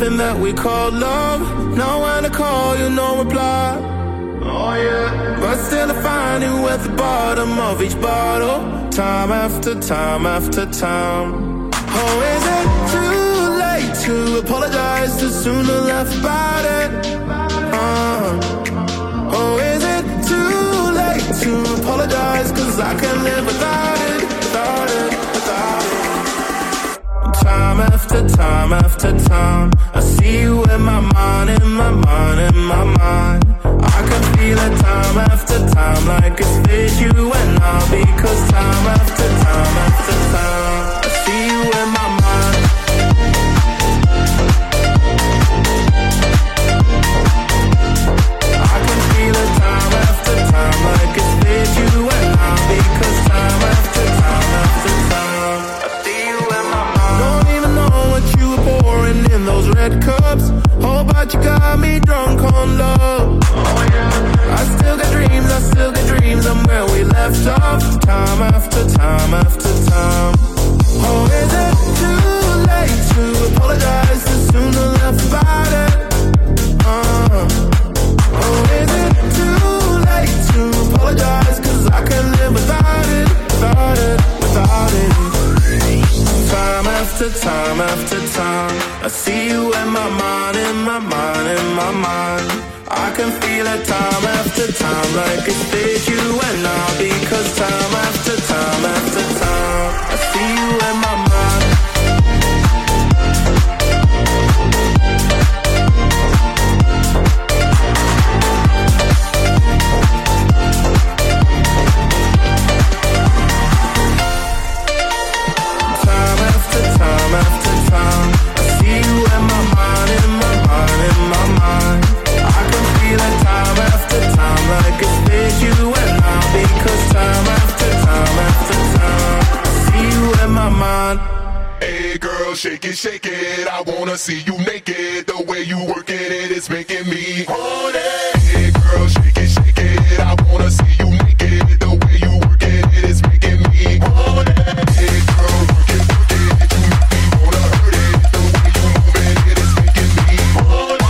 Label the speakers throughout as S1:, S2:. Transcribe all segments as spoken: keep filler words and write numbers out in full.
S1: something that we call love. Know when to call you, no reply. Oh yeah. But still I find you at the bottom of each bottle, time after time after time. Oh, is it too late to apologize too soon or left about it? Uh, oh, is it too late to apologize? Cause I can't live without it, without it, without it. Time after time after time, I see you in my mind, in my mind, in my mind. I can feel it time after time, like it's fit you and I. Because time after time after time, I see you in my mind. I can feel it time after time, like it's fit you and I. Because time after time after time, I see you in my mind. Don't even know what you were pouring in those red cups. Oh, but you got me drunk on love. Oh yeah. I still got dreams, I still got dreams. I'm where we left off, time after time after time. Oh, is it too late to apologize too soon or left about it? Uh. Oh, is it too late to apologize? Cause I can't live without it, without it, without it. Time after time after time, I see you in my mind, in my mind, in my mind. I can feel it time after time, like it's fit you and I. Because time after time after time, I see you in my mind.
S2: Shake it, shake it, I wanna see you naked. The way you working it is making me horny. Hey girl, shake it, shake it, I wanna see you naked. The way you working it is making me horny. Hey girl, work it, work it, you make me wanna hurt it. The way you moving it is making me horny.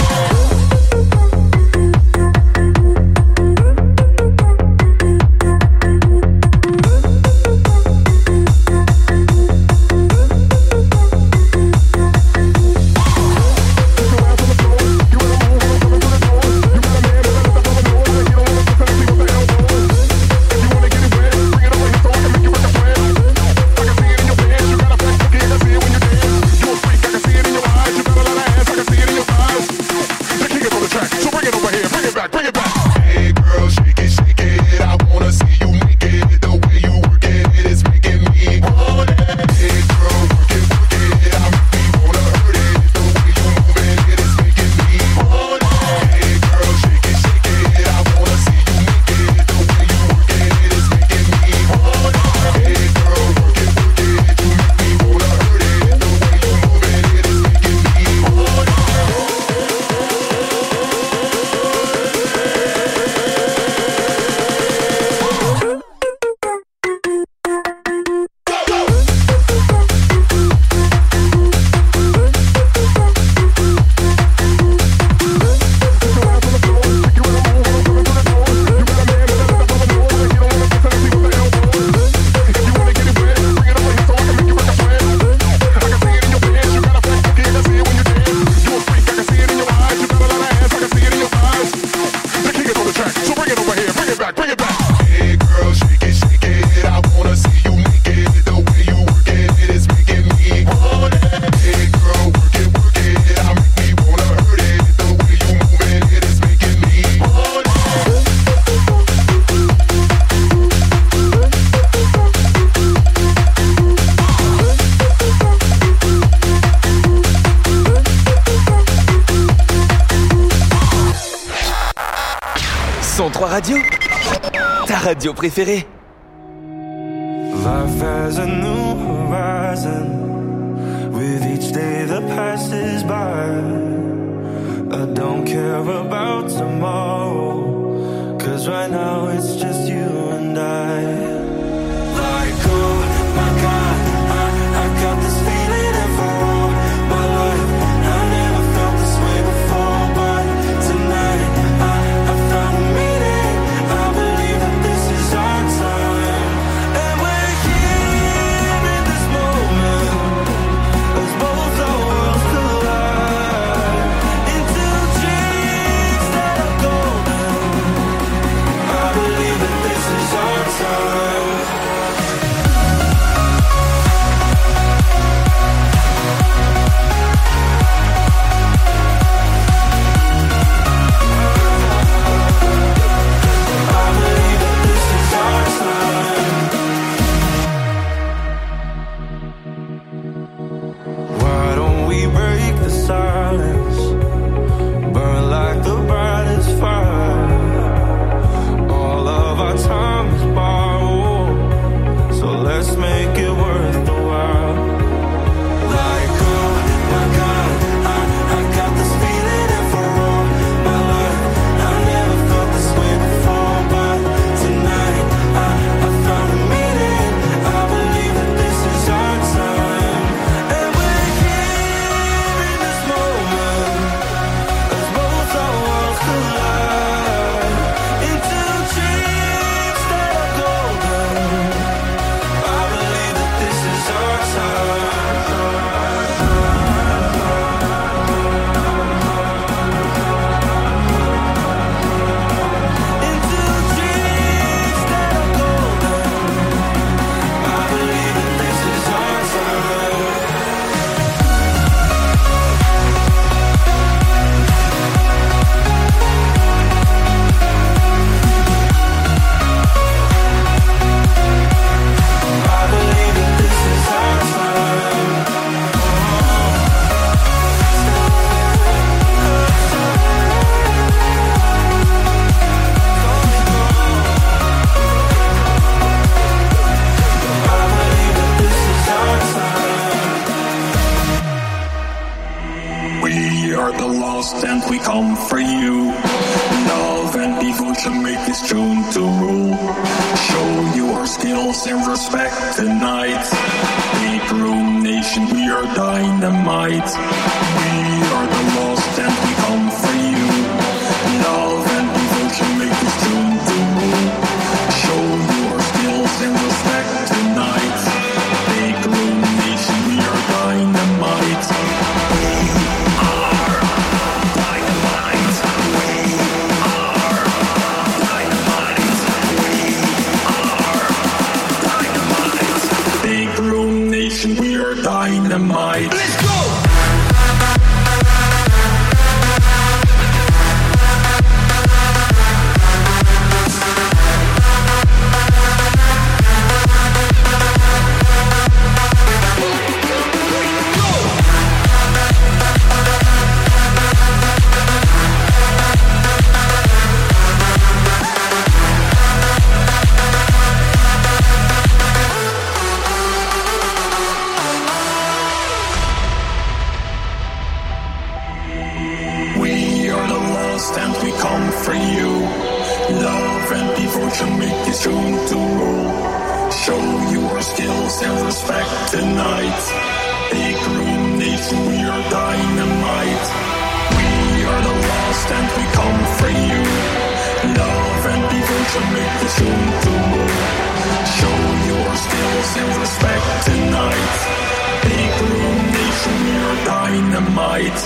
S3: cent trois Radio, ta radio préférée.
S4: Life has a new horizon. With each day that passes by, I don't care about tomorrow, 'cause right now it's just you and I. Like, oh my God, I, I got this feeling, and for all my life I never felt
S5: come for you. Love and devotion make this tune to rule. Show your skills and respect tonight. Big Room Nation, we are dynamite. We are the lost and we come for you. Love and devotion make this tune to rule. Show your skills and respect tonight. Big Room Nation, we are dynamite. We are dynamite. Let's go! For you, love and devotion make this tune to rule. Show your skills and respect tonight. Big Room Nation, we are dynamite. We are the lost and we come for you. Love and devotion make this tune to rule. Show your skills and respect tonight. Big Room Nation, we are dynamite.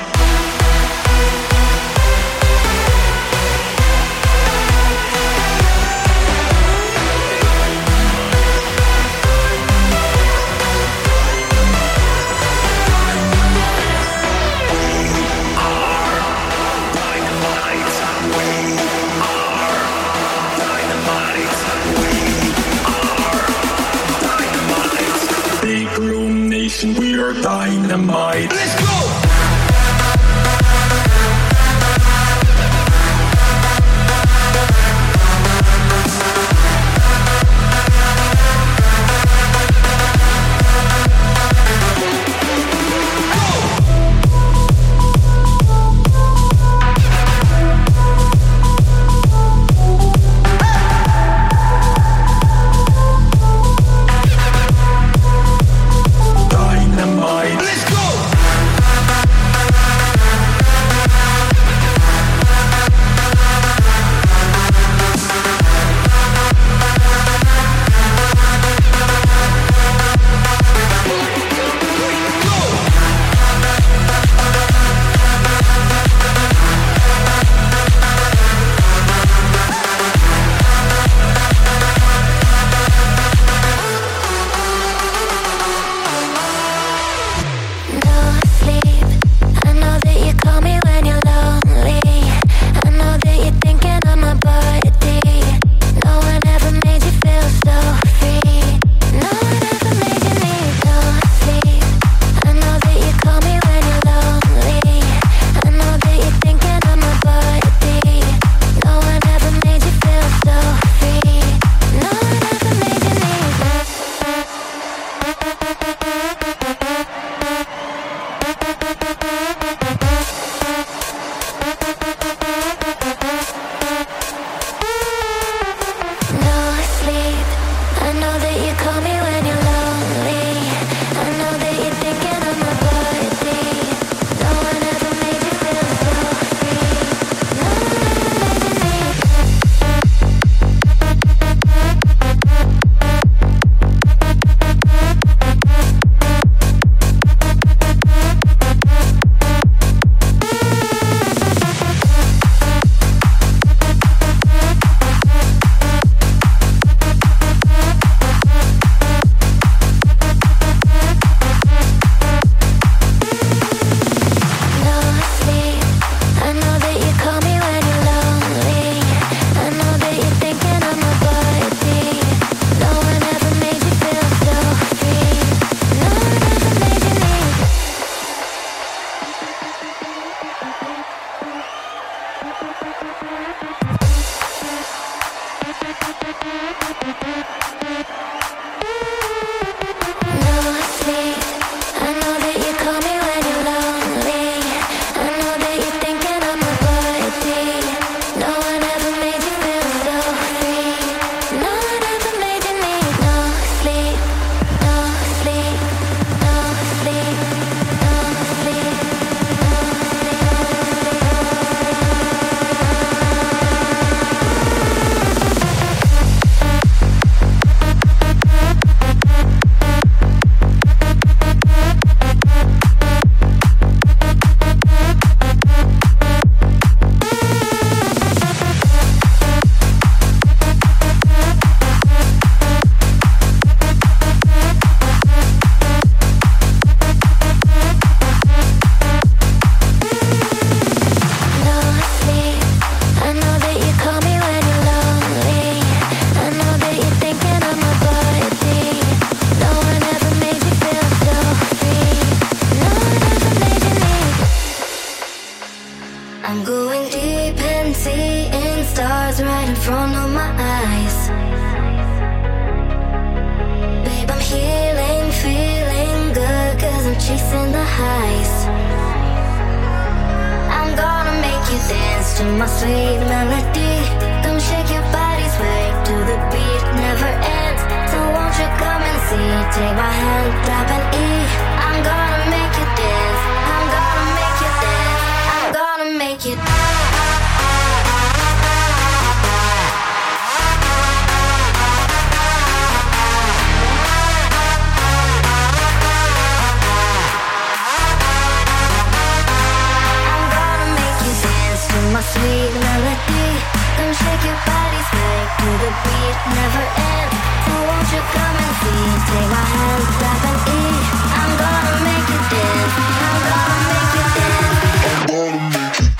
S5: We are dynamite. Let's go!
S6: I know that you call me when you're lonely. I know that you're thinking of my going deep and seeing stars right in front of my eyes. Babe, I'm healing, feeling good, cause I'm chasing the highs. I'm gonna make you dance to my sweet melody. Come shake your body, sway to the beat, never ends. So won't you come and see, take my hand, tap an E. I'm gonna make you dance, I'm gonna make you dance, I'm gonna make you dance. My sweet melody, come shake your body, sway to the beat, never ends. So won't you come and see, take my hand, grab an E. I'm gonna make you dance, I'm gonna make you dance, I'm gonna make you.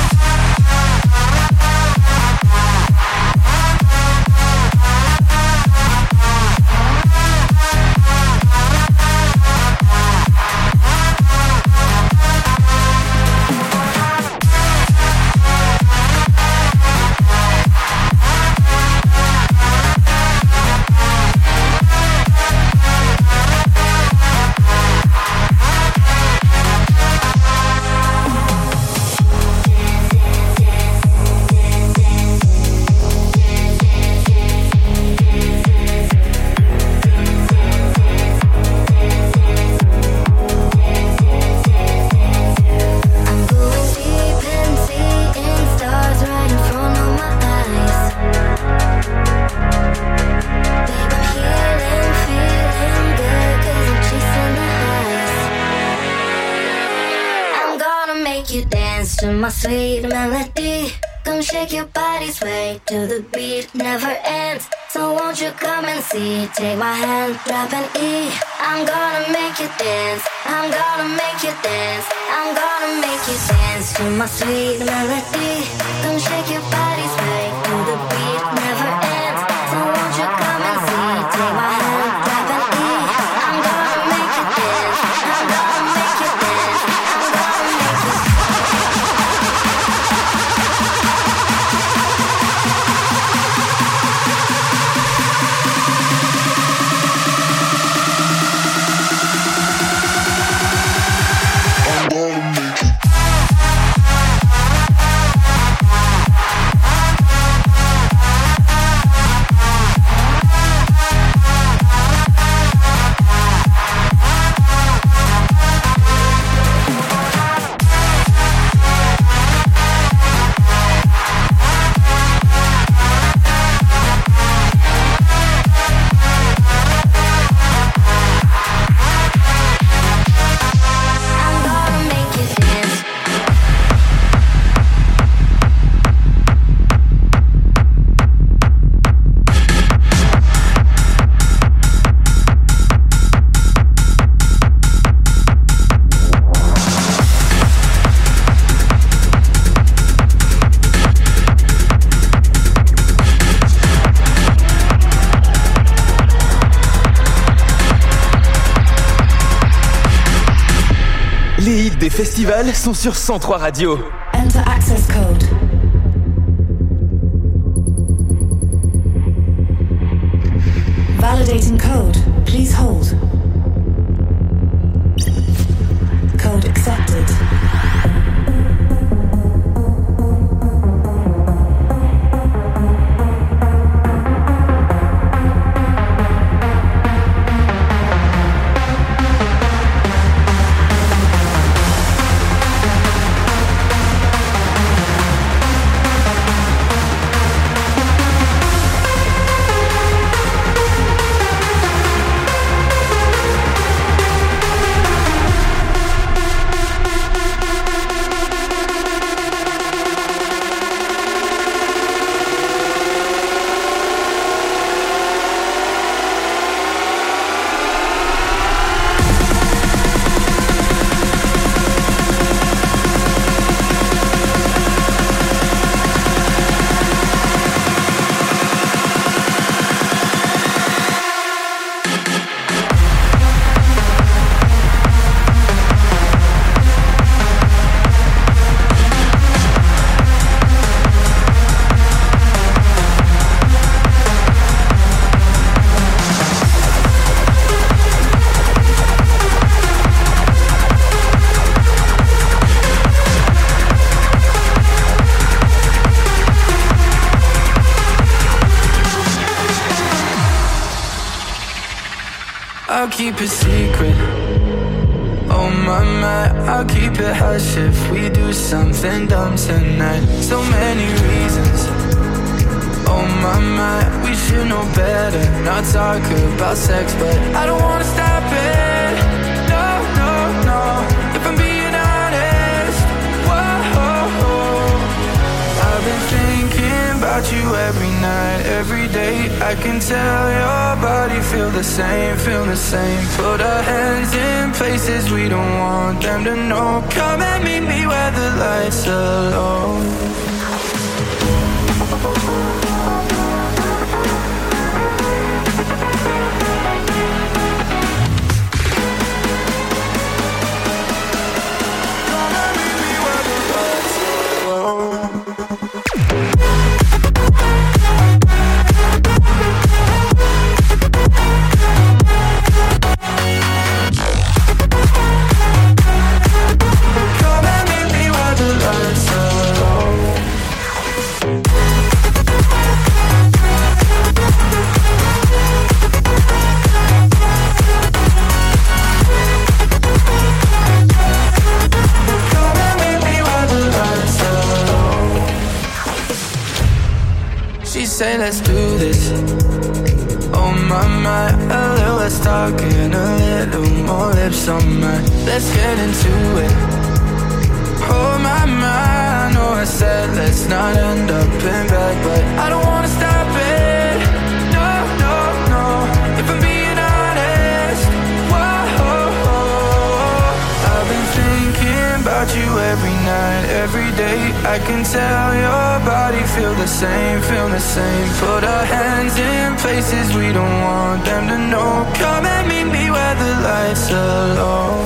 S6: My sweet melody, come shake your body, sway to the beat, never ends. So won't you come and see, take my hand, drop an E. I'm gonna make you dance, I'm gonna make you dance, I'm gonna make you dance to my sweet melody. Come shake your body, sway to the beat, never ends. So won't you come and see, take my hand, drop an E. I'm gonna make you dance, I'm gonna make you dance, I'm gonna make you dance.
S3: Les hits des festivals sont sur cent trois Radio.
S7: Enter access code. Validating code. Please hold. Code accepted.
S4: I'll keep it secret. Oh my, my, I'll keep it hush if we do something dumb tonight. So many reasons. Oh my, my, we should know better. Not talk about sex, but I don't wanna stop it. No, no, no, if I'm being honest. Whoa, I've been thinking about you every night, every day. I can tell your body feel the same, feel the same. Put our hands in places we don't want them to know. Come and meet me where the lights are low. Say let's do this. Oh my, my, a little less talking, a little more lips on mine. Let's get into it. Oh my, my, I know I said let's not end up in bed, but I don't wanna stop it. No, no, no, if I'm being honest. Whoa, I've been thinking about you every night, every day. I can tell your body feel the same, feel the same. Put our hands in places we don't want them to know. Come and meet me where the lights are low.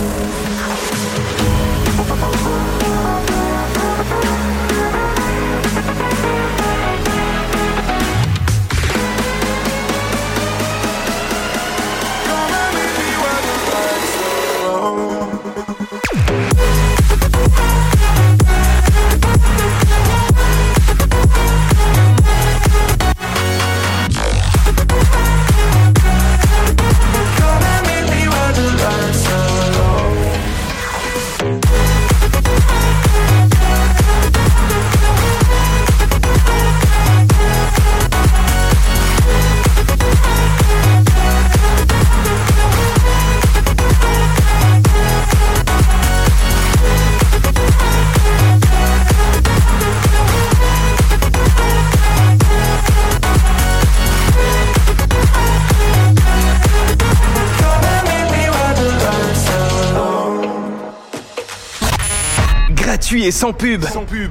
S3: Gratuit et sans pub. Sans pub.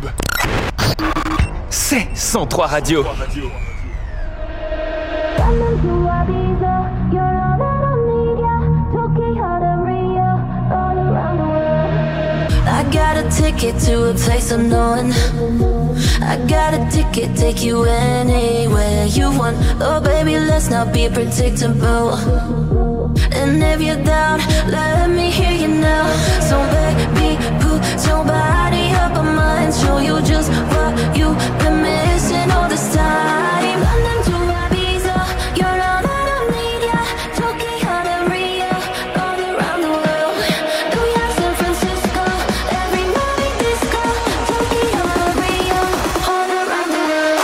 S3: C'est cent trois Radio.
S8: I got a ticket to a place unknown. I got a ticket, take you anywhere you want. Oh baby, let's not be predictable. And if you're down, let me hear you now. So baby, put your body up on mine. Show you just what you've been missing all this time. London to Ibiza, you're all that I need, yeah. Tokyo to Rio, all around the world. New York, San Francisco, every night disco. Tokyo to Rio, all around the world.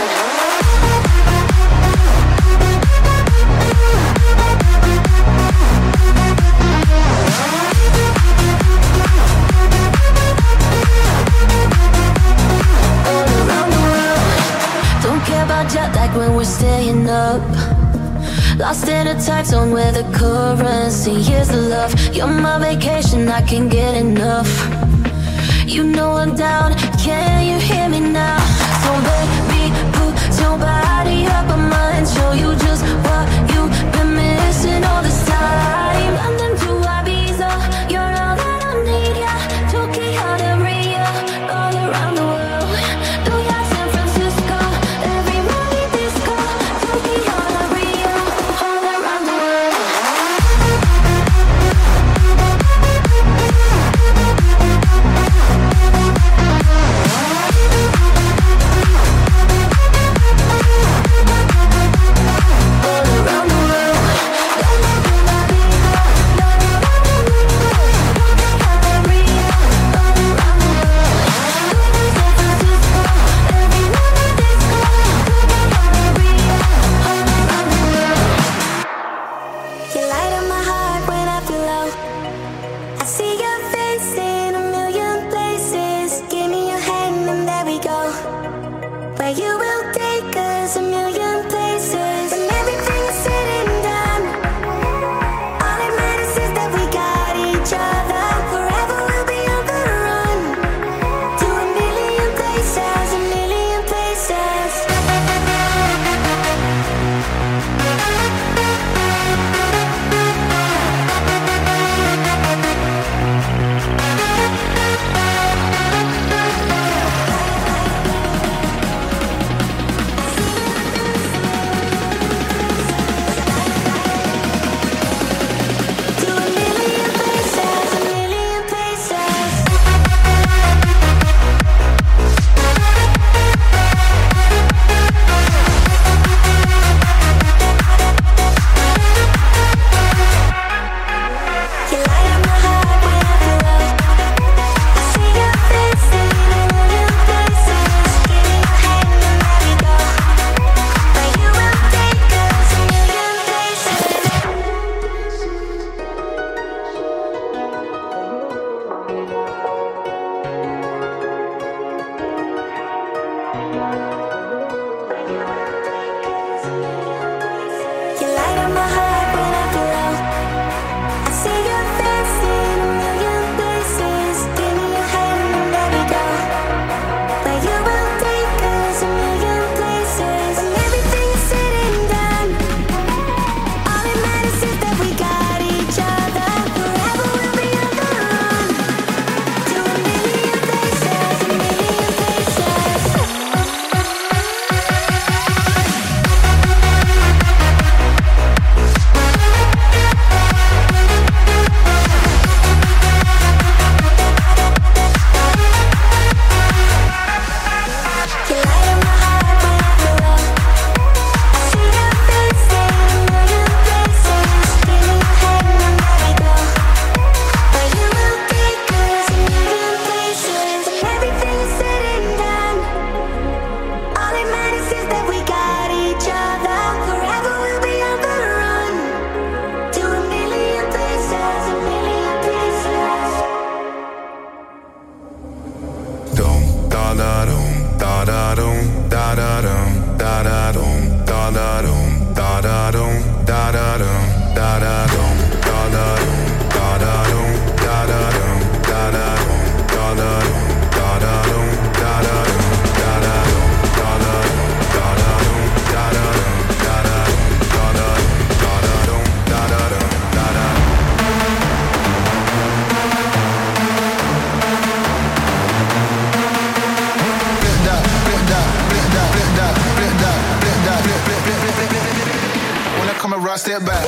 S8: Jet lag when we're staying up. Lost in a time zone where the currency is the love. You're my vacation, I can't get enough. You know I'm down, can you hear me now? So baby, put your body up on mine. Show you just what you've been missing all this time. London to Ibiza, you're all that I need, yeah. Tokyo to Rio, all around the world. New York, San Francisco, every night disco. Tokyo to Rio, all around the world.
S9: Step back.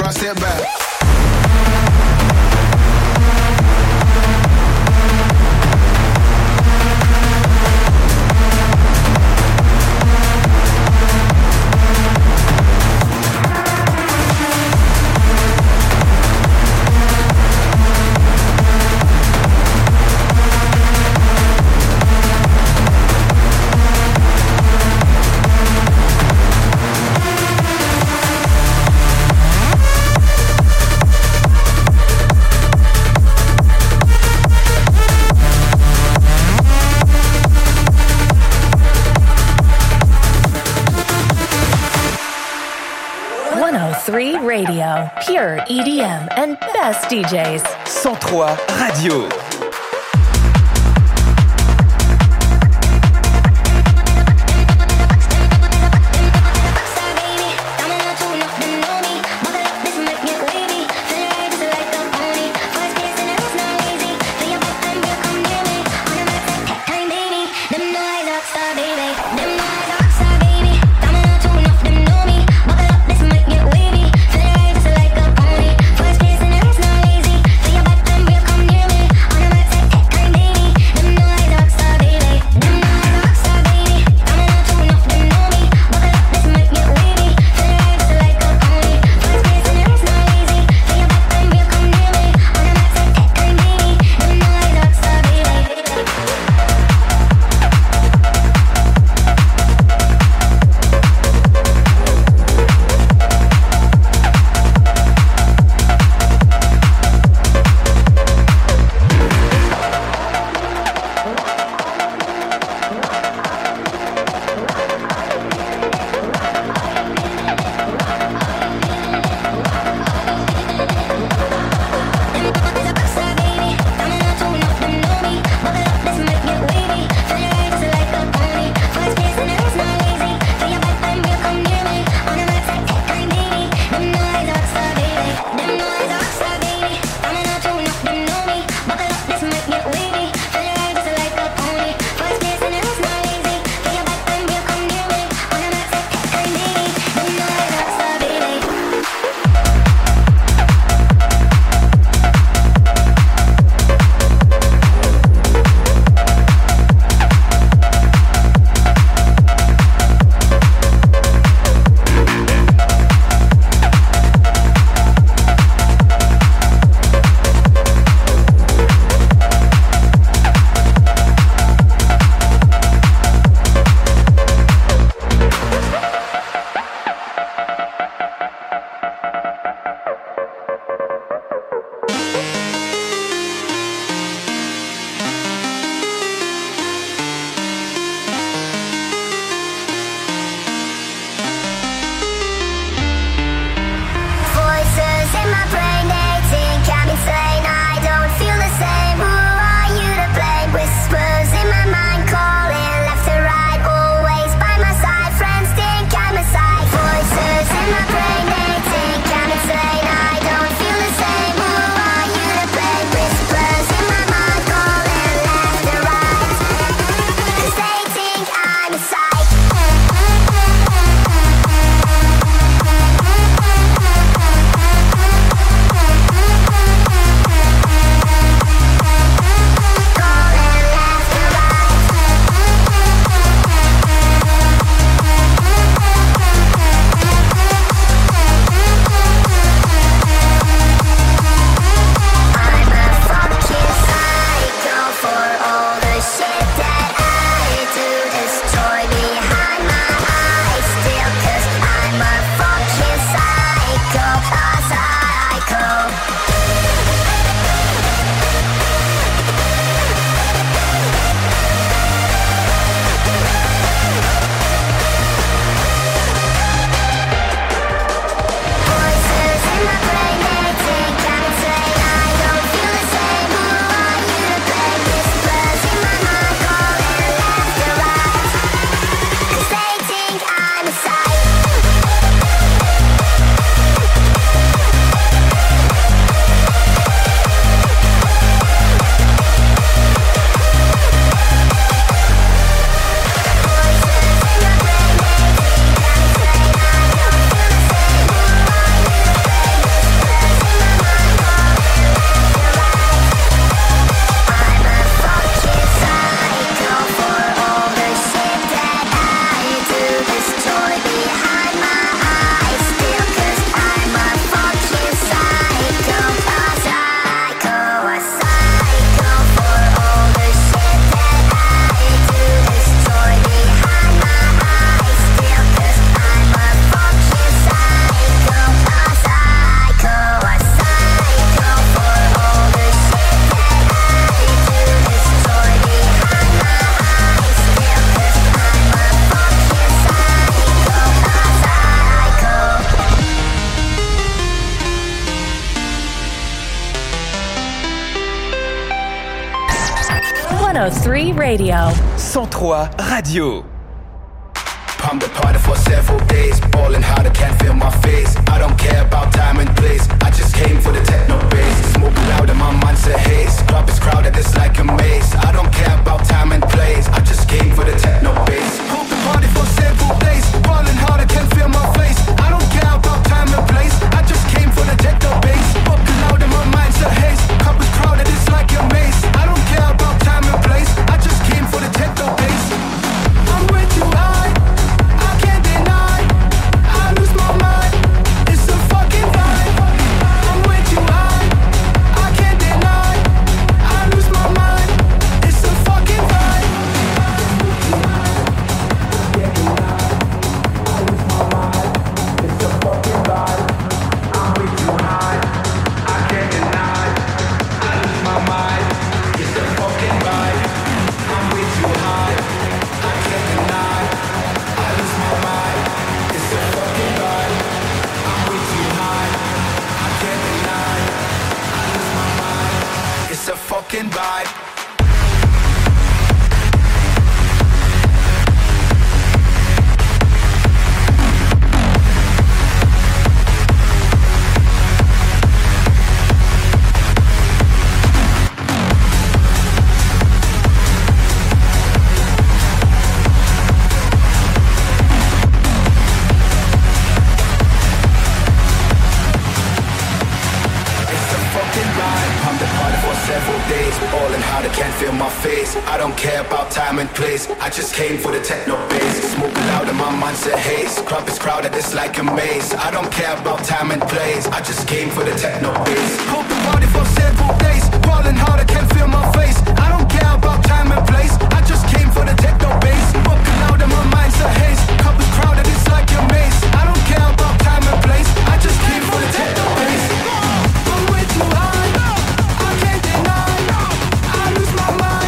S9: right, step back.
S10: three Radio, pure E D M and best D Js.
S3: cent trois Radio.
S6: On
S10: one oh three Radio.
S3: cent trois Radio.
S11: I'm departed for several days, balling hard, I can't feel my face. I don't care about time and place, I just came for the techno bass. Smoke loud and my mind's a haze. Club is crowded, it's like a maze. I don't care about time and place, I just came for the techno bass. Hope the party for several days, balling hard, I can't feel my face. I don't care about time and place, I just came for the techno bass. Smoke loud and my mind's a haze. Club is crowded, it's like a maze. I don't care about time and place, I just came for the techno bass. I'm way too high, I lose my mind, it's a fucking vibe. I'm way too high, I can't deny. I lose my mind, it's a fucking vibe. I lose my mind, it's a fucking vibe. I'm way too high, I can't deny. I lose my mind, it's a fucking vibe. I'm way too high, I can't deny. I lose my mind. It's a fucking vibe. I'm way too high. I can't deny. I lose my mind. It's a fucking vibe. I don't care about time and place, I just came for the techno bass. Smoke loud and my mind's a haze. Club is crowded, it's like a maze. I don't care about time and place, I just came for the techno bass. Hope the party for several days, balling hard, I can't feel my face. I don't care about time and place, I just came for the techno bass. Smoke loud and my mind's a haze. Club is crowded, it's like a maze. I don't care about time and place, I just came for the techno bass. I'm way too high, I can't deny. I lose my mind.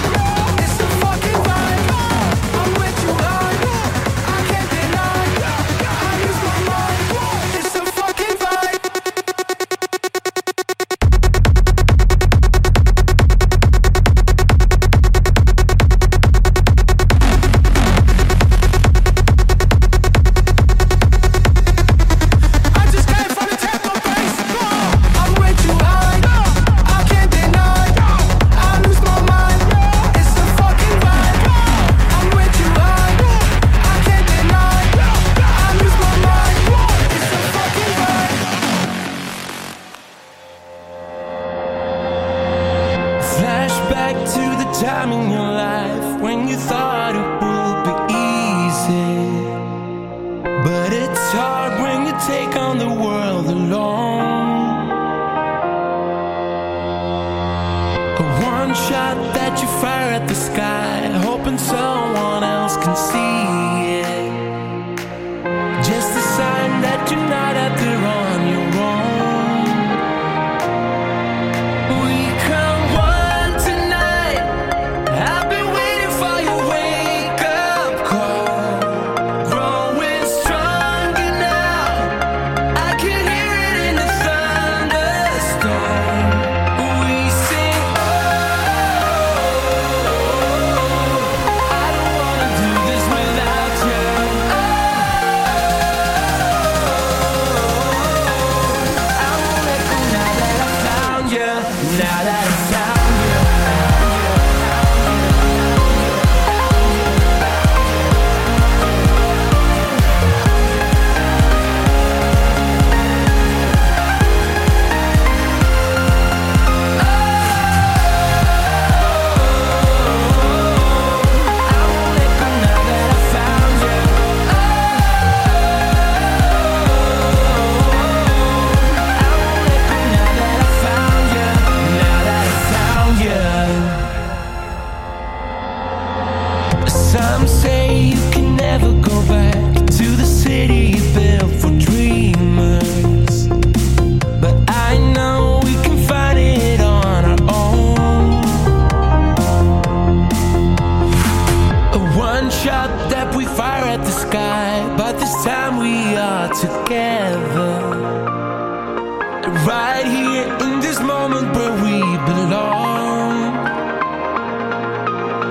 S12: Right here in this moment where we belong.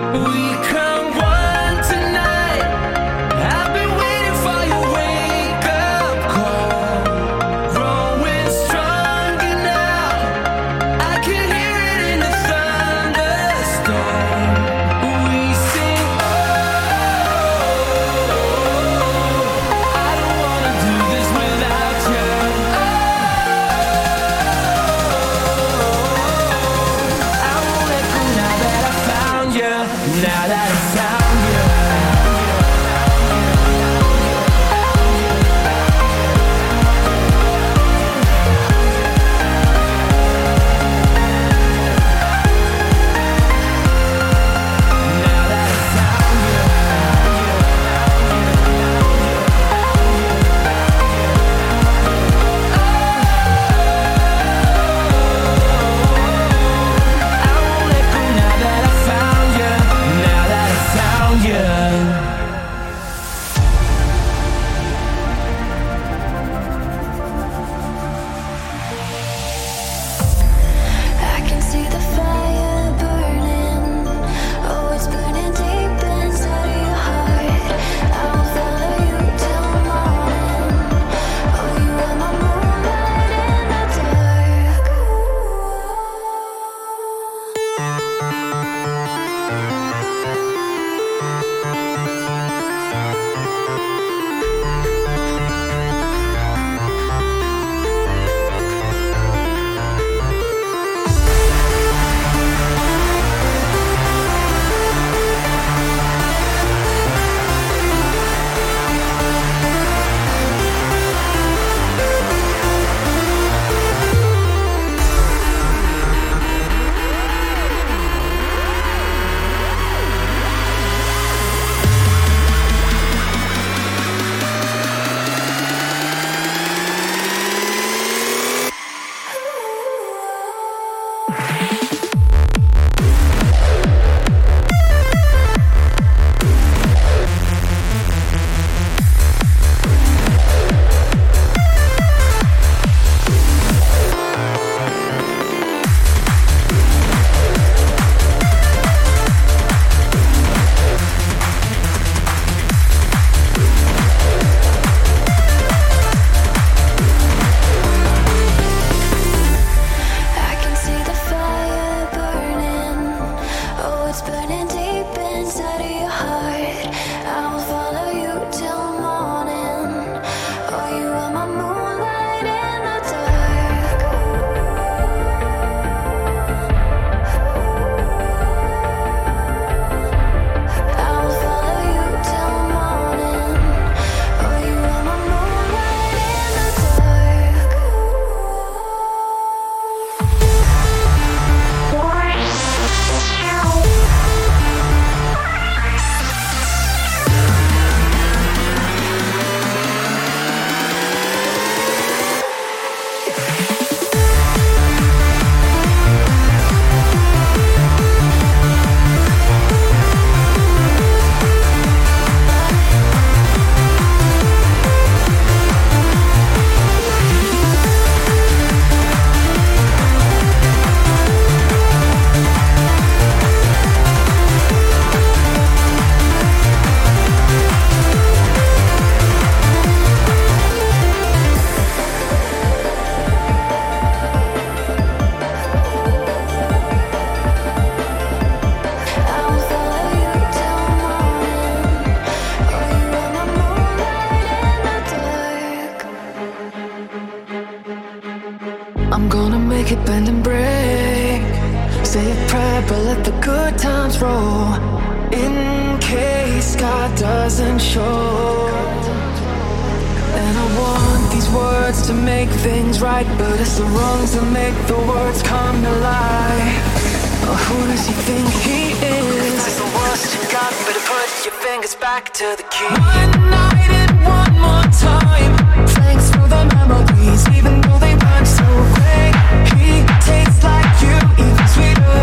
S12: I'm gonna make it bend and break. Say a prayer, but let the good times roll. In case God doesn't show. And I want these words to make things right, but it's the wrongs that make the words come to life. Oh, who does he think he is? It's the worst you got, better put your fingers back to the key. One night and one more time. Thanks for the memories, even though they weren't so great. He tastes like you, even sweeter.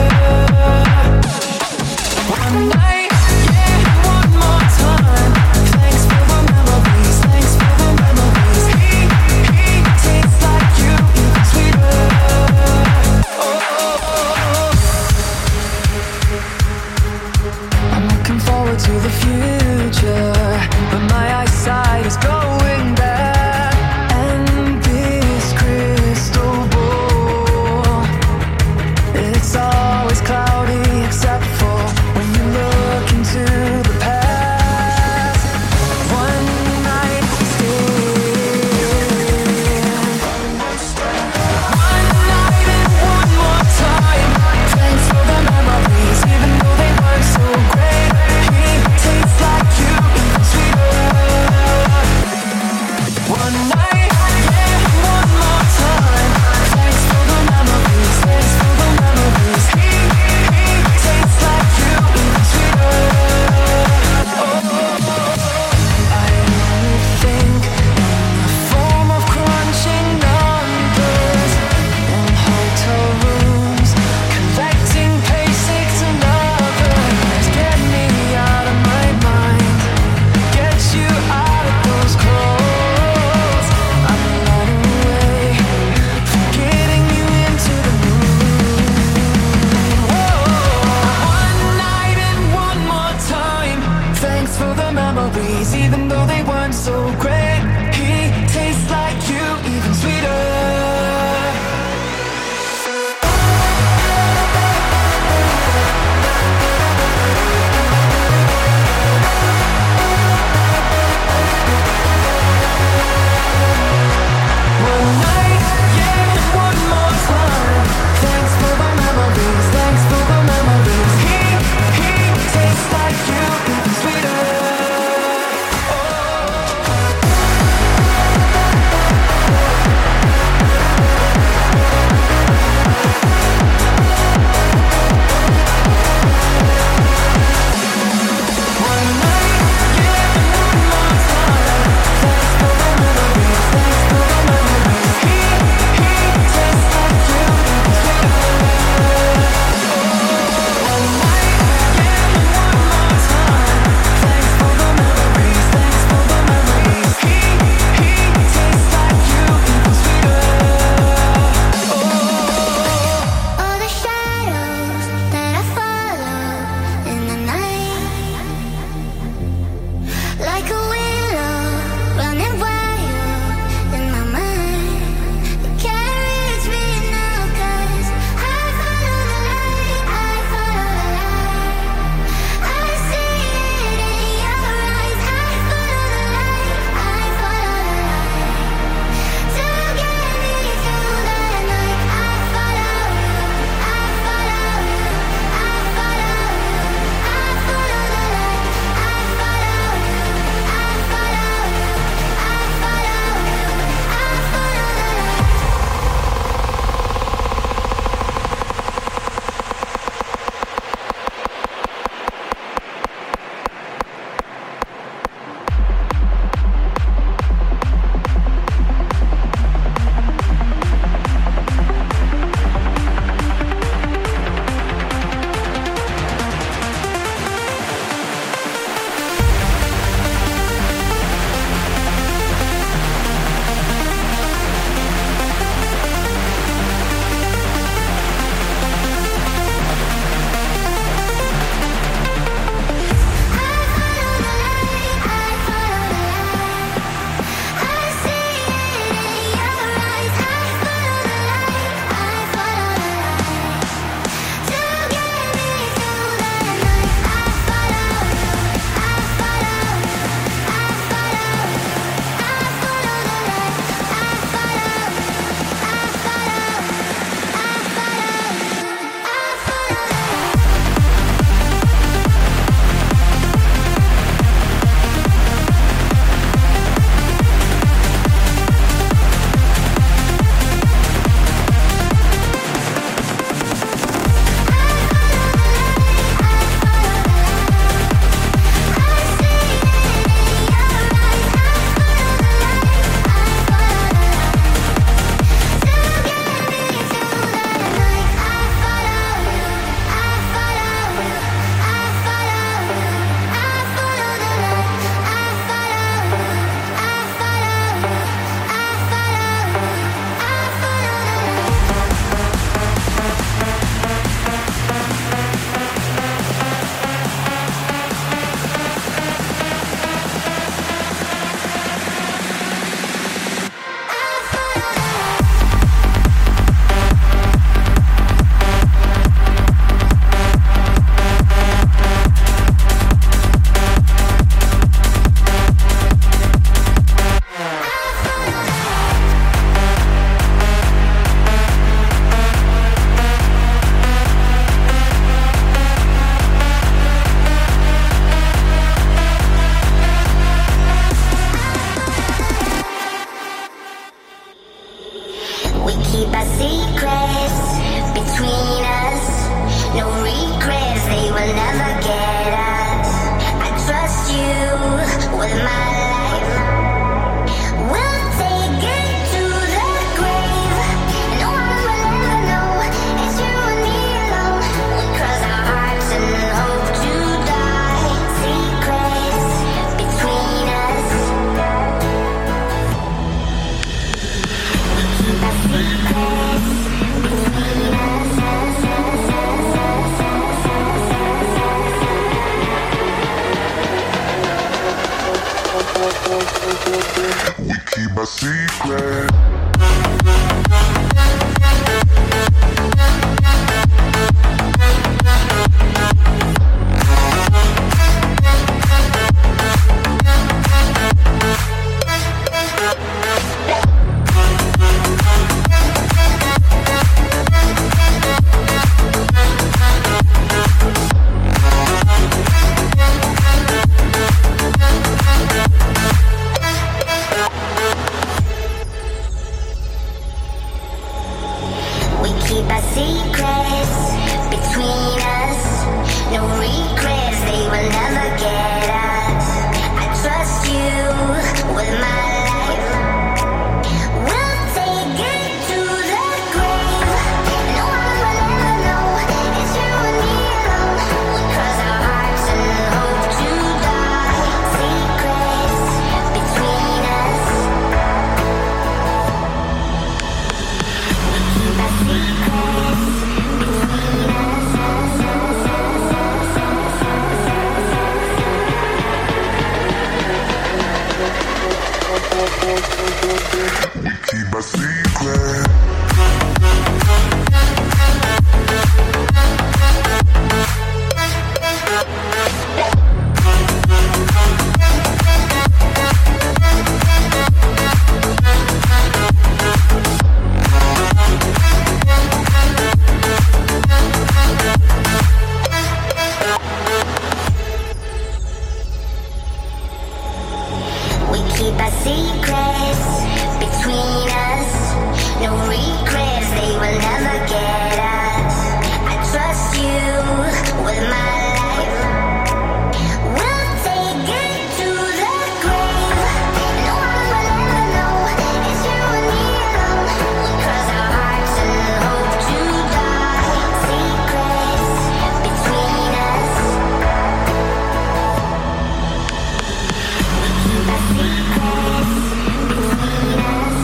S12: One night, yeah, one more time. Thanks for the memories, thanks for the memories. He, he tastes like you, even sweeter. Oh, oh, oh. I'm looking forward to the future, but my eyesight is going bad.
S6: our secrets between us. No regrets, they will never get us. I trust you with my life. We'll take it to the grave. No one will ever know it's you and me alone. We cross our hearts and hope to die. Secrets between us. Keep our secrets between us.
S2: We keep a secret.
S6: We keep our secrets between us. No regrets, they will never get us. I trust you with my life. We'll take it to the grave. No one will ever know it's you and me alone. We cross our hearts and hope to die. Secrets between us. Keep our secrets between us.
S2: We keep a secret.
S6: We keep our secrets between us. No regrets, they will never get us. I trust you with my life. We'll take it to the grave. No one will ever know it's you and me alone. We cross our hearts and hope to die. Secrets between us. Keep our secrets between us.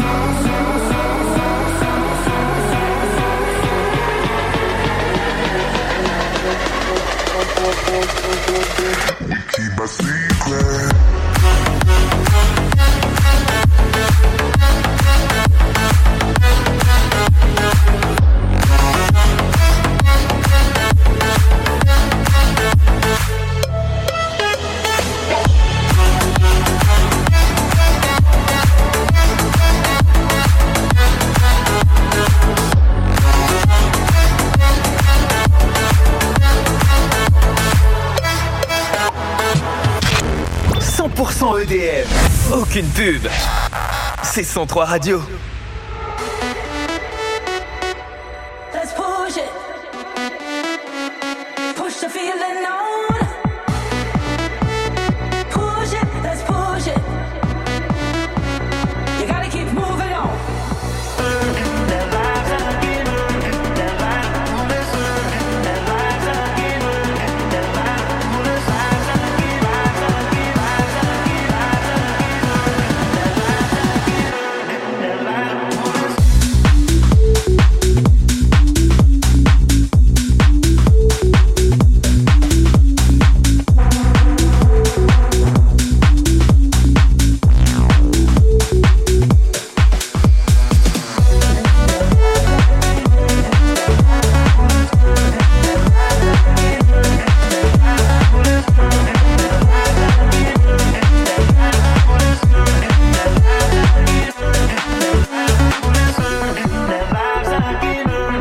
S2: We keep a secret.
S3: cent pour cent E D M. Aucune pub. C'est cent trois Radio.